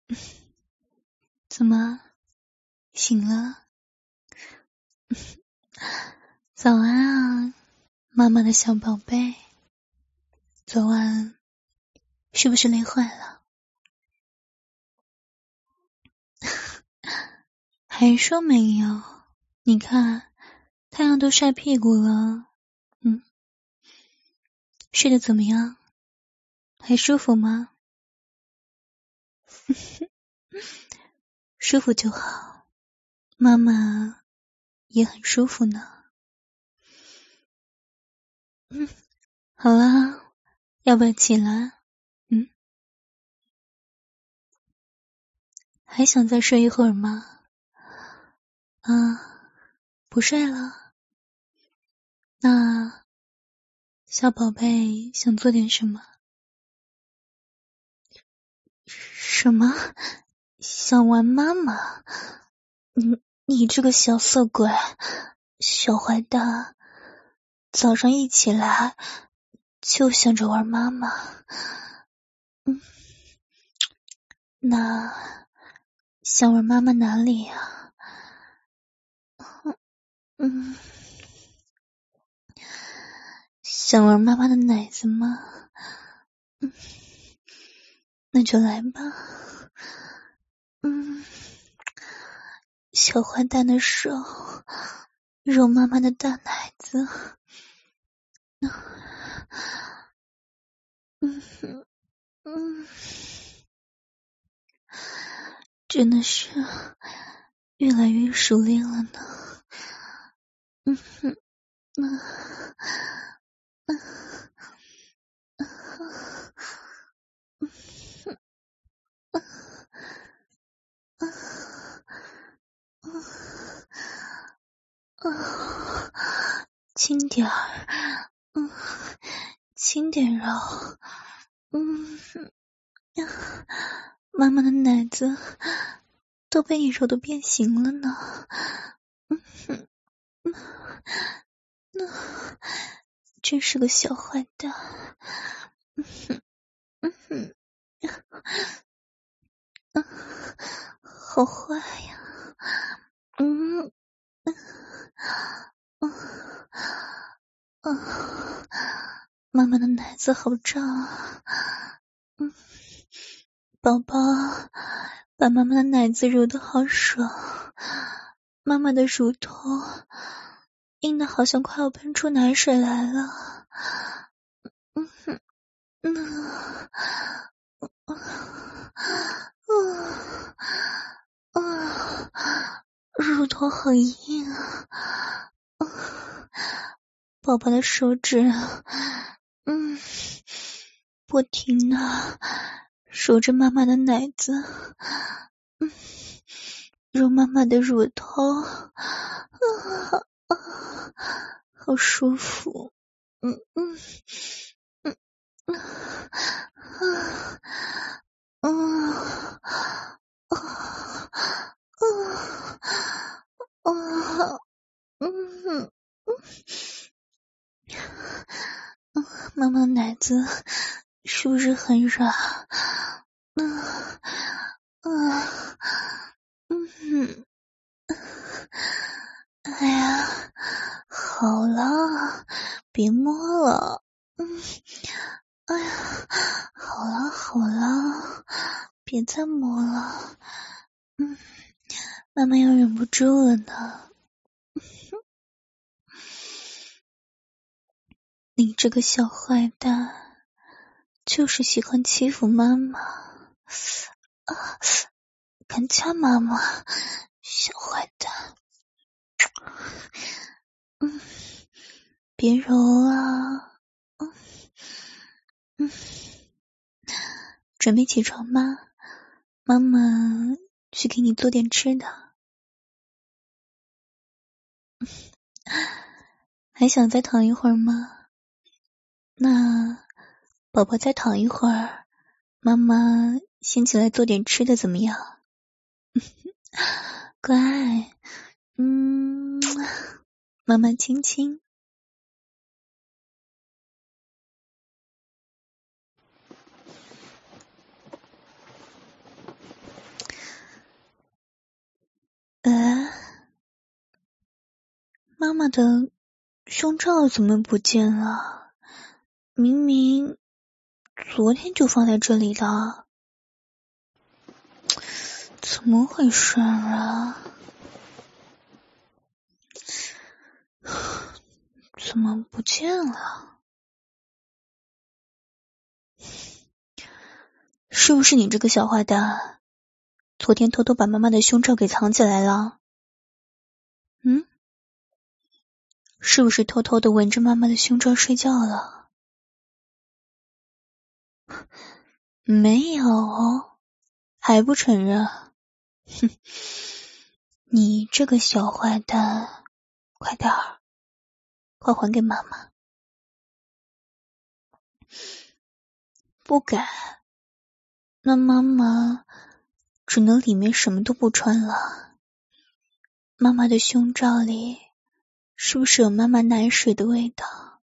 怎么醒了？早安啊，妈妈的小宝贝。昨晚是不是累坏了？还说没有？你看太阳都晒屁股了。睡得怎么样？还舒服吗？舒服就好，妈妈也很舒服呢。好啦，要不要起来？还想再睡一会儿吗？不睡了？那小宝贝想做点什么？什么？想玩妈妈？你这个小色鬼，小坏蛋，早上一起来就想着玩妈妈。那想玩妈妈哪里呀？想玩妈妈的奶子吗？那就来吧。小坏蛋的手揉妈妈的大奶子。真的是越来越熟练了呢。轻点儿，轻点揉。妈妈的奶子都被你揉得变形了呢。真是个小坏蛋。好坏呀。妈妈的奶子好胀啊。宝宝把妈妈的奶子揉得好爽，妈妈的乳头硬得好像快要喷出奶水来了。乳头好硬啊。宝宝的手指不停地揉着妈妈的奶子，揉妈妈的乳头，好舒服。妈妈的奶子是不是很软？哎呀，好了，别摸了。哎呀，好了，别再摸了。妈妈要忍不住了呢。你这个小坏蛋，就是喜欢欺负妈妈敢掐妈妈，小坏蛋。别揉了。准备起床吗？妈妈去给你做点吃的。还想再躺一会儿吗？那宝宝再躺一会儿，妈妈先起来做点吃的怎么样？乖。妈妈亲亲。 妈的胸罩怎么不见了？明明昨天就放在这里的，怎么回事啊？怎么不见了？是不是你这个小坏蛋，昨天偷偷把妈妈的胸罩给藏起来了？是不是偷偷的闻着妈妈的胸罩睡觉了？没有，还不承认？哼，你这个小坏蛋，快点儿，快还给妈妈！不敢，那妈妈只能里面什么都不穿了。妈妈的胸罩里是不是有妈妈奶水的味道？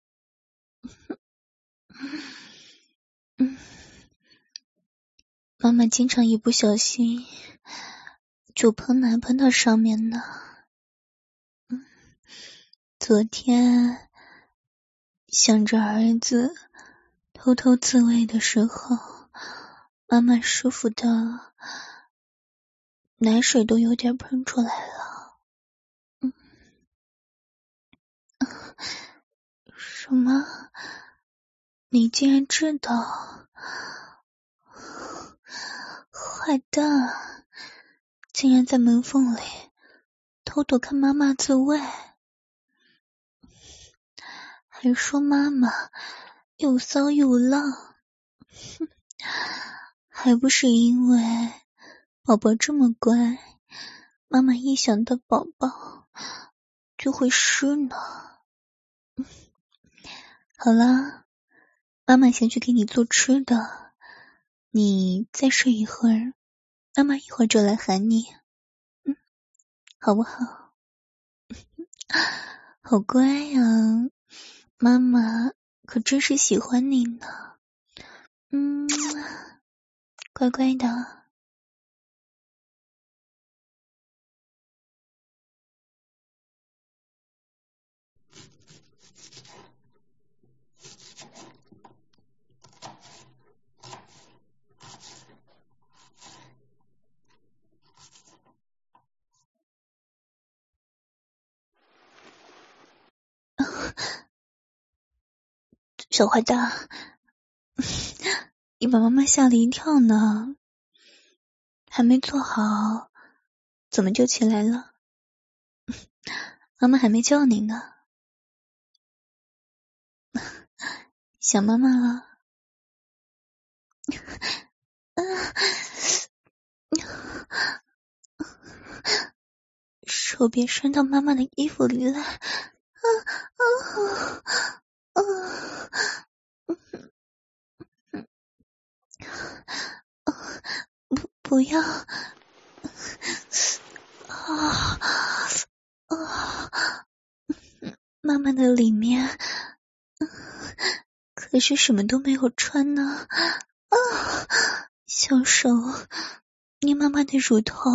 妈妈经常一不小心就喷奶喷到上面呢。昨天想着儿子偷偷自慰的时候，妈妈舒服的奶水都有点喷出来了。什么？你竟然知道？坏蛋，竟然在门缝里偷偷看妈妈自慰，还说妈妈又骚又浪，还不是因为宝宝这么乖，妈妈一想到宝宝就会湿呢。好啦，妈妈先去给你做吃的，你再睡一会儿，妈妈一会儿就来喊你，好不好？好乖呀，妈妈可真是喜欢你呢。乖乖的。小坏蛋，你把妈妈吓了一跳呢，还没做好，怎么就起来了？妈妈还没叫你呢，想妈妈了？手别伸到妈妈的衣服里来，不要，妈妈的里面可是什么都没有穿呢。小手捏妈妈的乳头，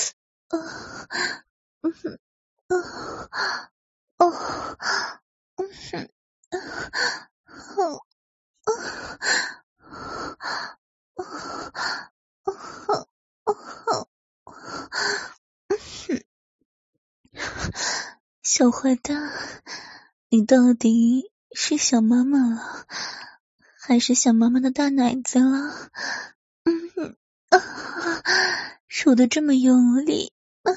小坏蛋，你到底是想妈妈了，还是想妈妈的大奶子了？手得这么用力，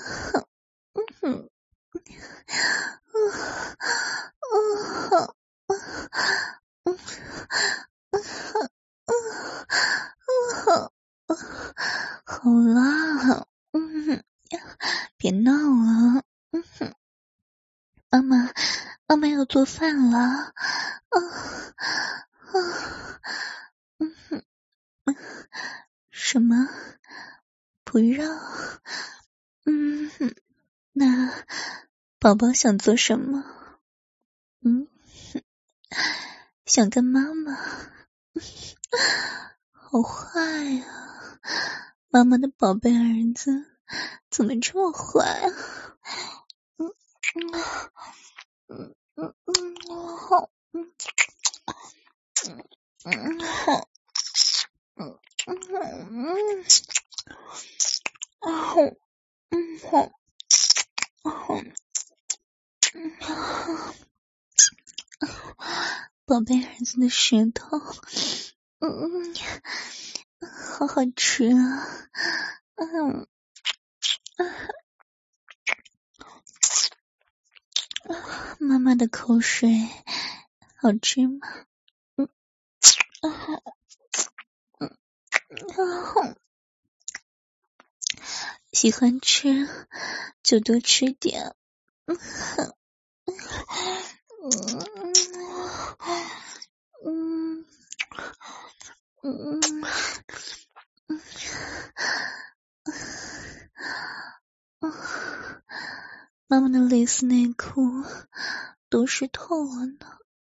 好啦，别闹了，妈妈要做饭了，什么？不让？那宝宝想做什么？想跟妈妈？好坏啊！妈妈的宝贝儿子怎么这么坏啊？ 宝贝儿子的舌头，好好吃啊！妈妈的口水好吃吗？喜欢吃就多吃点。妈妈的蕾丝内裤都湿透了呢。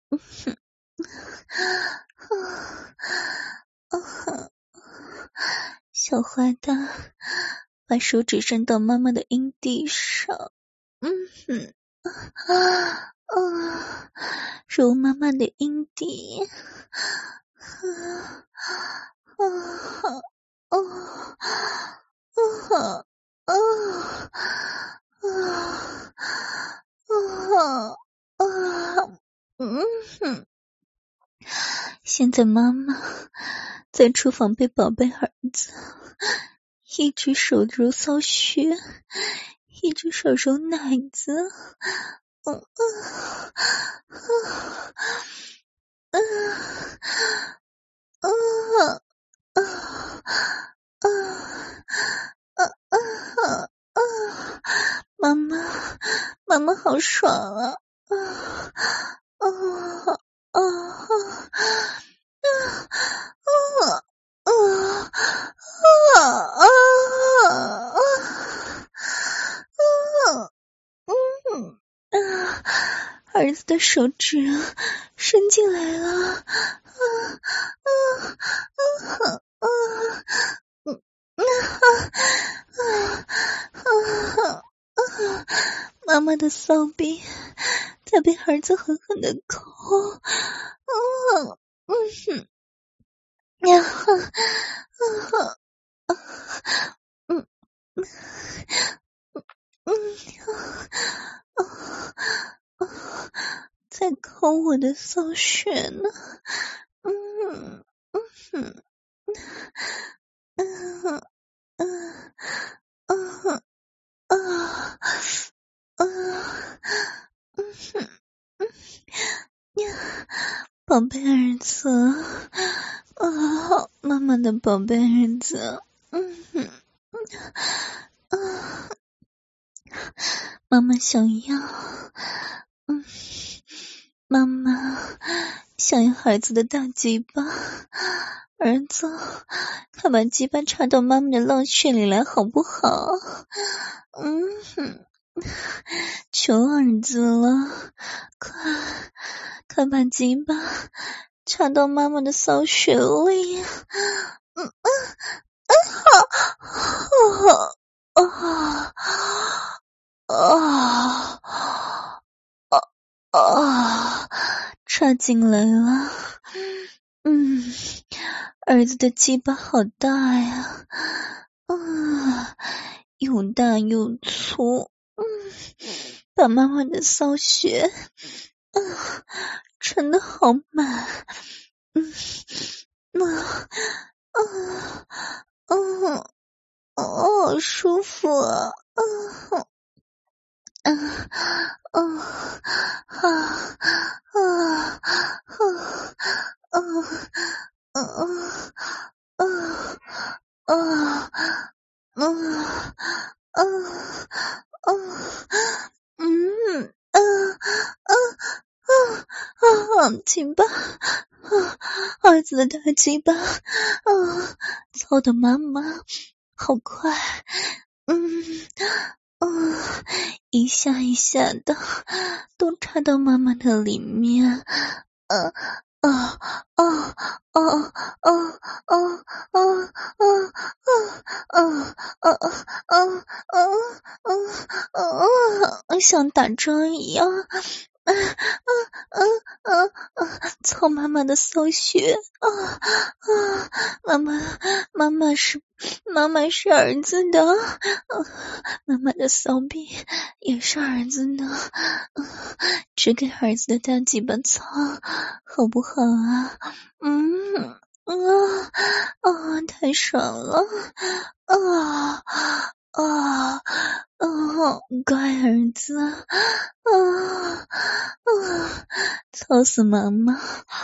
小坏蛋，把手指伸到妈妈的阴蒂上，揉妈妈的阴蒂，现在妈妈在厨房被宝贝儿子一只手揉骚穴，一只手揉奶子，妈妈好爽啊！儿子的手指伸进来了，妈妈的骚逼在被儿子狠狠的抠，在抠我的骚穴呢，宝贝儿子，妈妈的宝贝儿子，妈妈想要，妈妈想要儿子的大鸡巴，儿子，快把鸡巴插到妈妈的浪穴里来好不好？求儿子了，快把鸡巴插到妈妈的骚穴里。插进来了，儿子的鸡巴好大呀，又大又粗，把妈妈的骚穴撑得好满，好舒服啊，鸡巴，儿子的大鸡巴，操的妈妈好快，一下一下的都插到妈妈的里面，像打仗一样， 操妈妈的骚穴妈妈是儿子的，妈妈的骚逼也是儿子的，只给儿子的大鸡巴操，好不好啊？太爽了乖儿子操死妈妈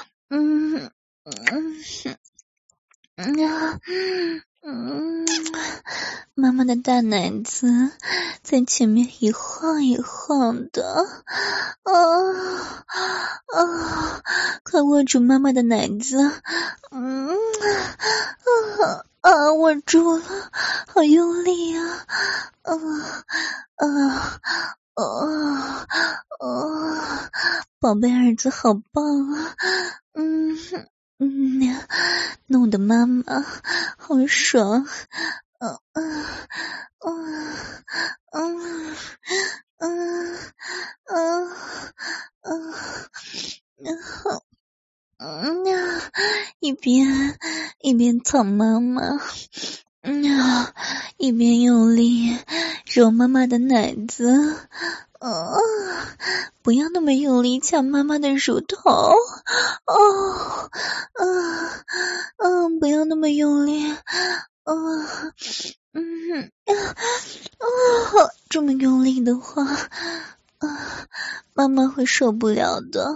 妈妈的大奶子在前面一晃一晃的快握住妈妈的奶子握住了，好用力啊宝贝儿子好棒啊弄得妈妈好爽一边操妈妈一边用力揉妈妈的奶子不要那么用力掐妈妈的乳头不要那么用力这么用力的话妈妈会受不了的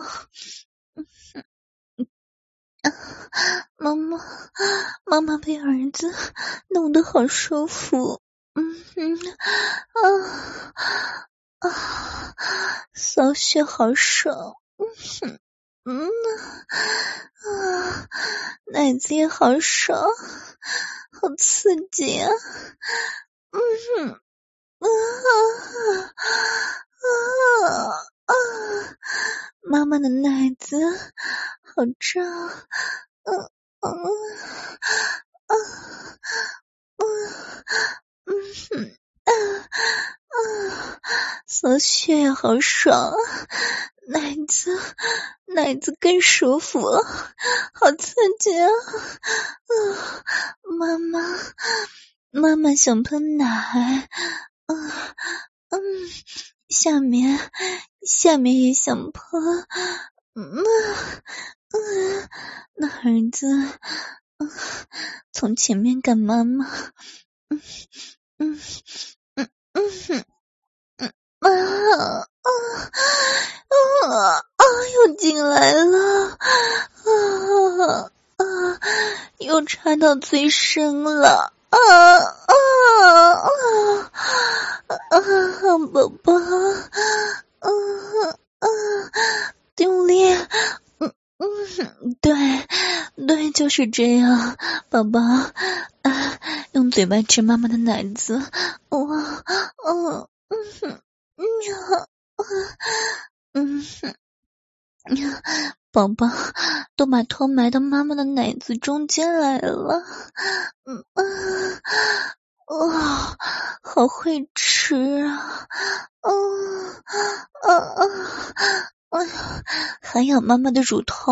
妈妈被儿子弄得好舒服骚穴好爽奶子也好爽好刺激啊妈妈的奶子好胀骚穴也好爽奶子更舒服好刺激啊妈妈想喷奶下面也想喷那儿子从前面赶妈妈又进来了又插到最深了宝宝用力对就是这样宝宝用嘴巴吃妈妈的奶子宝宝都把头埋到妈妈的奶子中间来了好会吃啊还有妈妈的乳头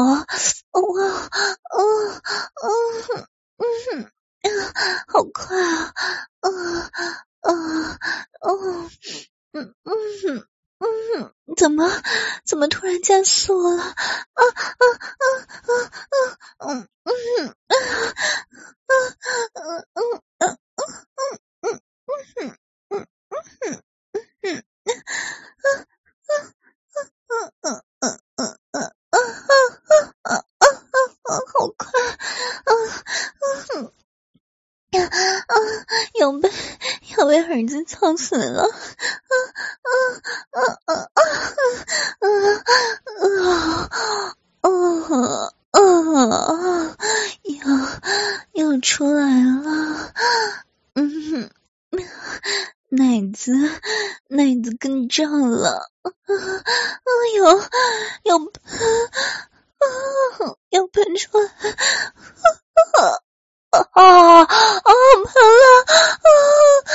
好快怎么突然加速了好快要被儿子操死了又出来了奶子更胀了要喷出来喷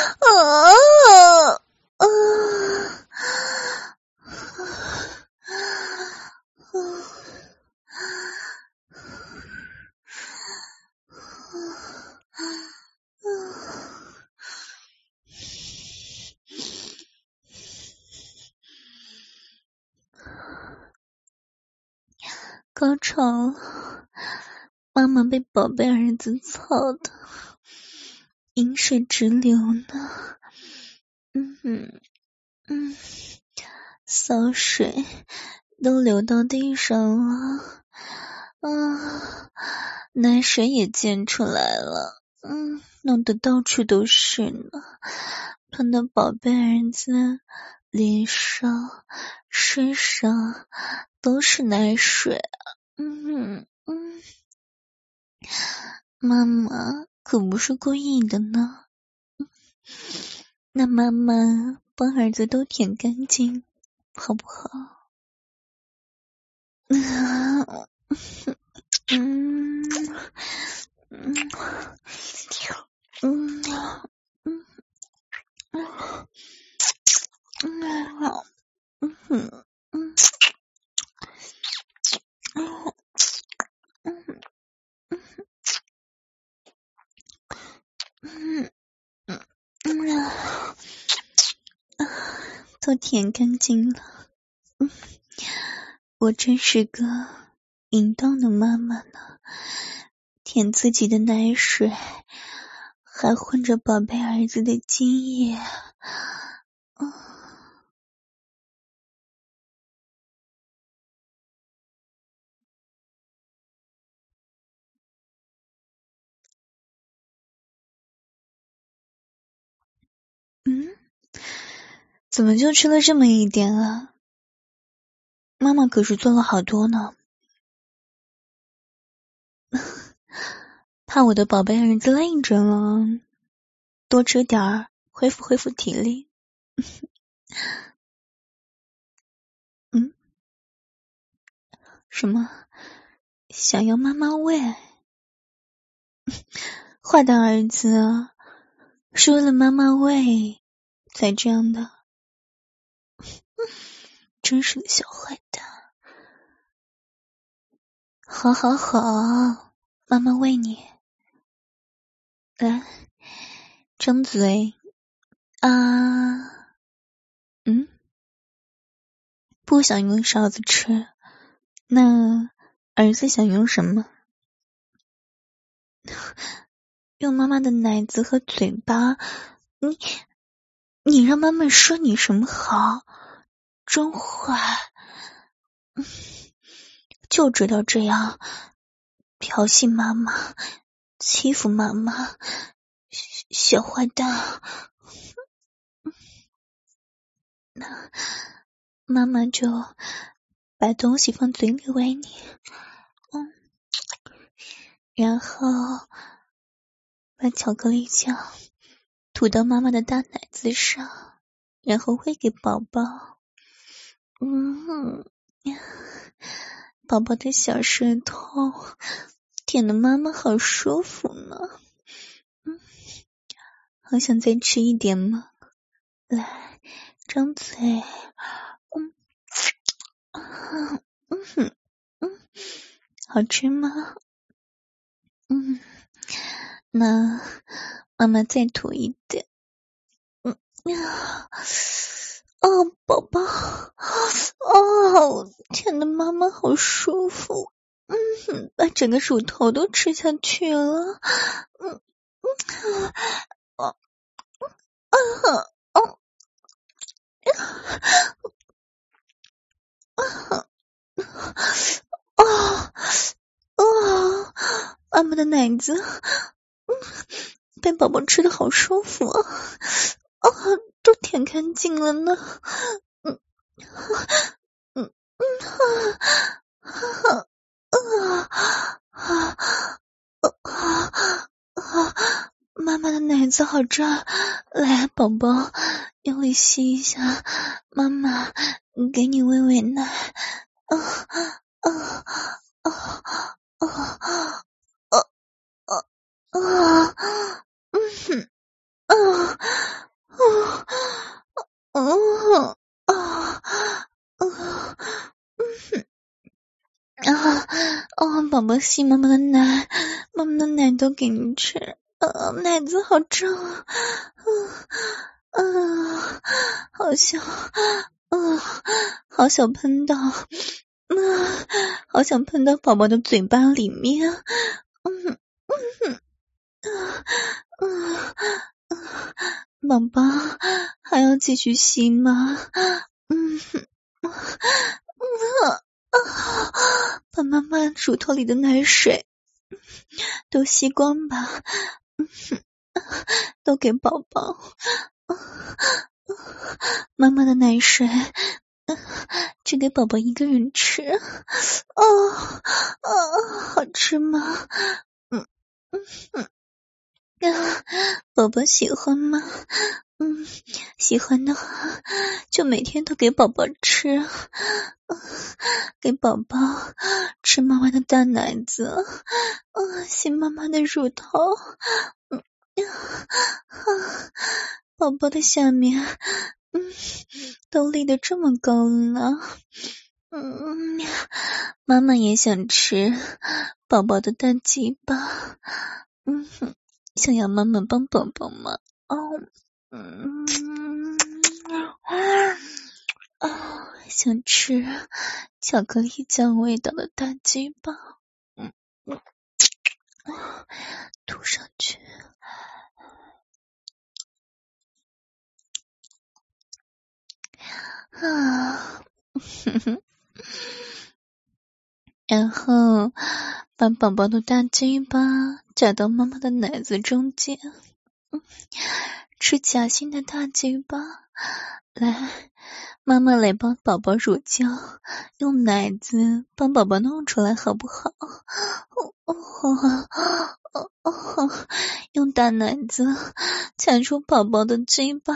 了高潮了，妈妈被宝贝儿子操的饮水直流呢。骚水都流到地上了，奶水也溅出来了，弄得到处都是呢，喷到宝贝儿子脸上、身上都是奶水。妈妈可不是故意的呢。那妈妈帮儿子都舔干净，好不好？都舔干净了。我真是个淫荡的妈妈呢，舔自己的奶水，还混着宝贝儿子的精液。怎么就吃了这么一点啊？妈妈可是做了好多呢。怕我的宝贝儿子累着了，多吃点儿，恢复体力。什么？想要妈妈喂？坏蛋儿子啊，是为了妈妈喂才这样的。真是个小坏蛋。好，妈妈喂你。来，张嘴啊。不想用勺子吃，那儿子想用什么？用妈妈的奶子和嘴巴。你让妈妈说你什么好？真坏。就知道这样调戏妈妈，欺负妈妈，小坏蛋。那妈妈就把东西放嘴里喂你，然后把巧克力酱涂到妈妈的大奶子上，然后喂给宝宝。宝宝的小舌头舔得妈妈好舒服呢。好想再吃一点吗？来，张嘴。好吃吗？那妈妈再涂一点。宝宝，舔得妈妈好舒服。把整个乳头都吃下去了。妈妈的奶子被宝宝吃得好舒服啊！都舔干净了呢。妈妈的奶子好胀，来，宝宝，用力吸一下，妈妈给你喂喂奶。宝宝吸妈妈的奶，妈妈的奶都给你吃。奶子好胀啊！好想喷到好想喷到宝宝的嘴巴里面。宝宝还要继续吸吗？把妈妈乳头里的奶水都吸光吧，都给宝宝。妈妈的奶水只给宝宝一个人吃。好吃吗？宝宝喜欢吗？喜欢的话就每天都给宝宝吃，给宝宝吃妈妈的大奶子，吸妈妈的乳头。宝宝的下面都立得这么高了。妈妈也想吃宝宝的大鸡巴。想要妈妈帮宝宝吗？想吃巧克力酱味道的大鸡巴。涂上去。然后把宝宝的大鸡巴夹到妈妈的奶子中间，吃夹心的大鸡巴。来，妈妈来帮宝宝乳胶，用奶子帮宝宝弄出来好不好？用大奶子夹住宝宝的鸡巴，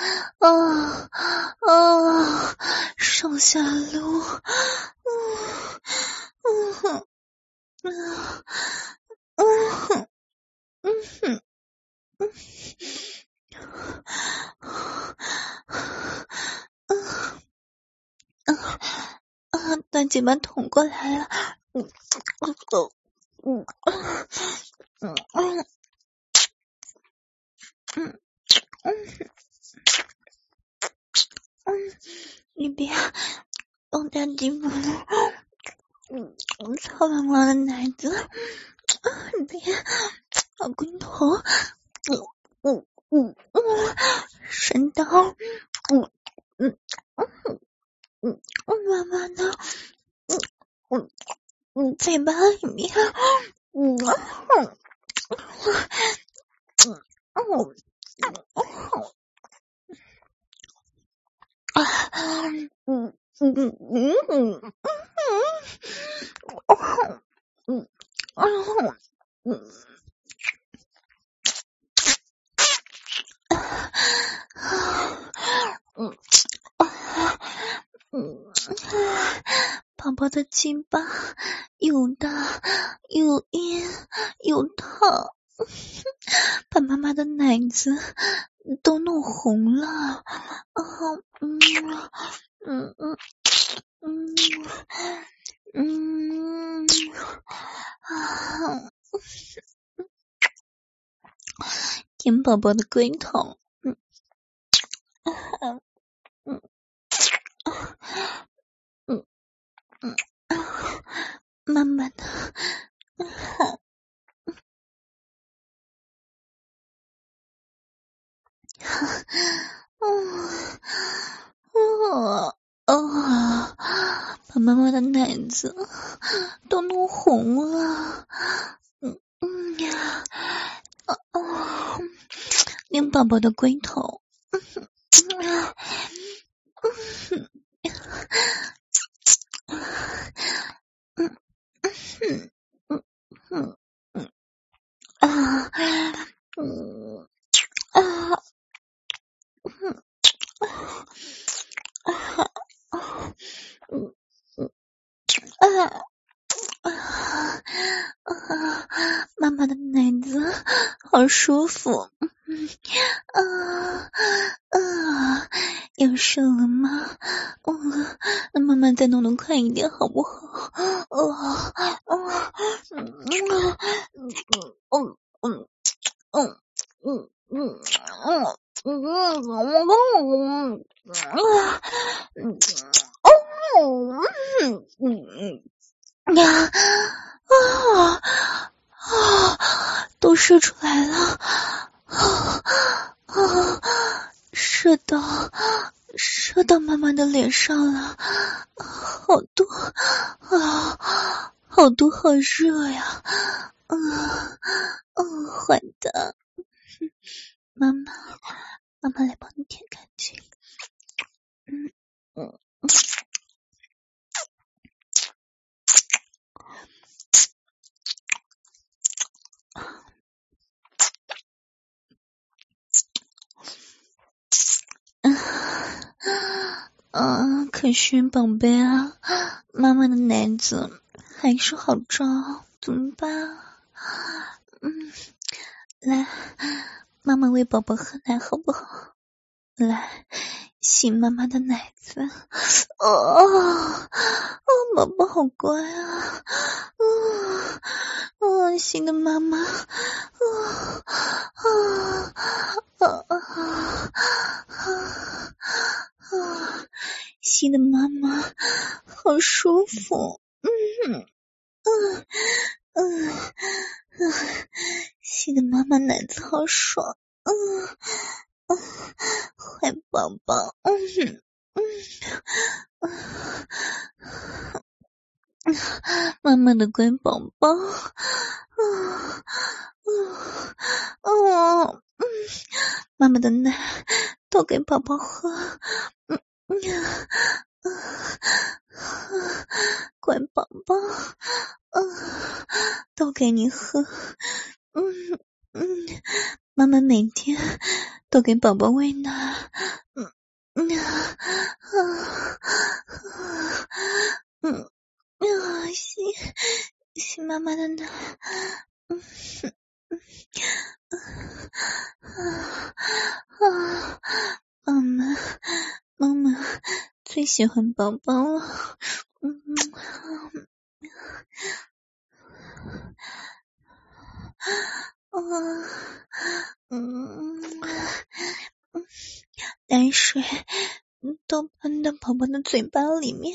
上下撸。大鸡巴捅过来了。你别用大鸡巴了，操了我的奶子，别好龟头，伸到妈妈的嘴巴里面。宝宝的鸡巴又大又硬又烫，把妈妈的奶子都弄红了。舔宝宝的龟头。慢慢的。把妈妈的奶子都弄红了。连宝宝的龟头。妈妈的奶子好舒服。要射了吗？那妈妈再弄得快一点好不好？ 都射出来了，射到妈妈的脸上了，好多好多，好热呀！坏的，妈妈来帮你舔干净。可是宝贝啊，妈妈的奶子还是好胀，怎么办？来，妈妈喂宝宝喝奶好不好？来，吸妈妈的奶子。宝宝好乖啊！吸的妈妈，吸的妈妈好舒服。吸的妈妈奶子好爽。坏宝宝。妈妈的乖宝宝。妈妈的奶都给宝宝喝。乖宝宝。都给你喝。妈妈每天都给宝宝喂奶。吸妈妈的奶。妈妈最喜欢宝宝了。奶水都喷到宝宝的嘴巴里面。